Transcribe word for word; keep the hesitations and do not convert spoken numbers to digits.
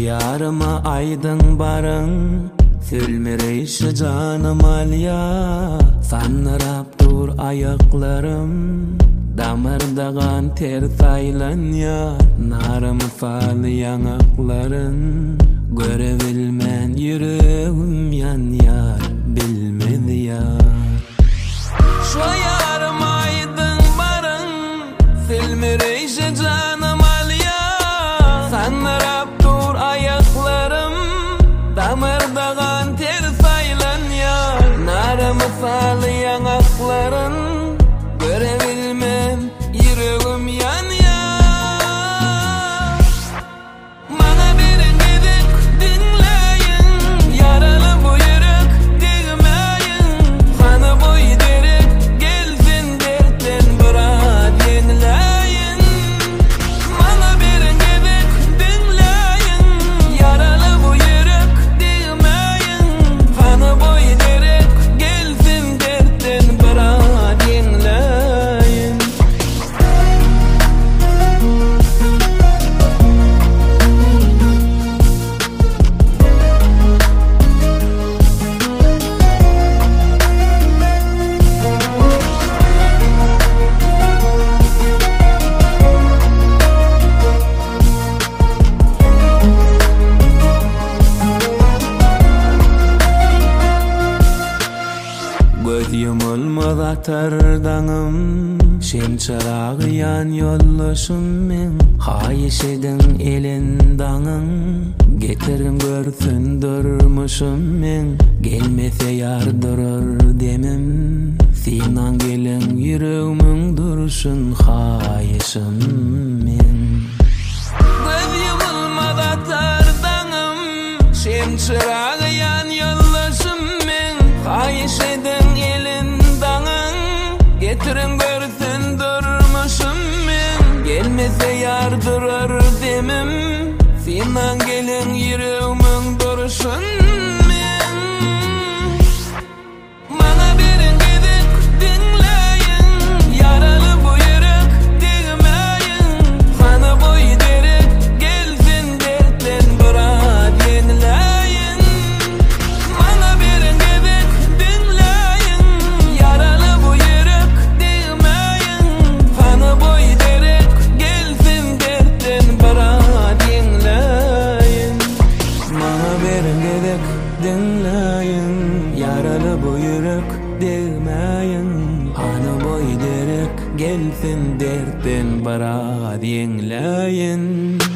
yarıma aydın barın, sülmüreyşi canım alya. Sanırap dur ayaklarım, damırdagan ter saylan ya. Narım falı yanakların, görebilmen yüreğim yan yar, bilmedi ya. Şu yarım aydın barın, sülmüreyşi canım alya. Sanırap dur ayaklarım, damırdagan ter saylan ya. Narım falı yanakların, görebilmem yüreğim yan ya. Bana birin gidip dinleyin, yaralı bu yürek digmeyin. Kanı boy derek gelsin dertten bırak yenileyin. Bana birin gidip dinleyin, yaralı bu yürek digmeyin. Kanı boy derek gelsin dertten bırak yenileyin. Göz yumulmaz atardanım, şem çırağı yan yollaşım men. Hayiş edin elin danın, getirin görsün durmuşum men. Gelmese yardırır demim, sinan gelin yüreğimin duruşun hayışım men. Göz yumulmaz atardanım, şem çırağı yan yollaşım men. Hayiş edin elin danın, getirin görsün durmuşum men. Gelmese yardırır demim, sinan gelin yüreğimin duruşun men. Bana birin gidip dinleyin, yaralı bu yürek digmeyin. Kanı boy derek gelsin dertten bırak yenileyin. Bana birin gidip dinleyin, yaralı bu yürek digmeyin. Kanı boy derek gelsin dertten bırak yenileyin. Bana birin gidip dinleyin, yaralı bu yürek digmeyin. Kanı boy derek gelsin dertten bırak yenileyin.